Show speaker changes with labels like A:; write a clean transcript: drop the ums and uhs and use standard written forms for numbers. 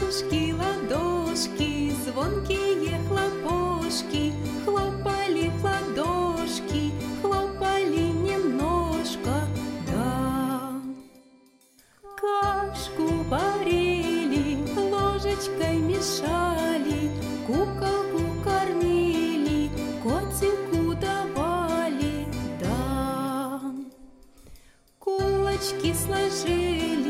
A: матушки ладошки, звонкие хлопушки, хлопали в ладошки, хлопали немножко, да. Кашку варили, ложечкой мешали, куколку кормили, котику давали, да. Кулачки сложили,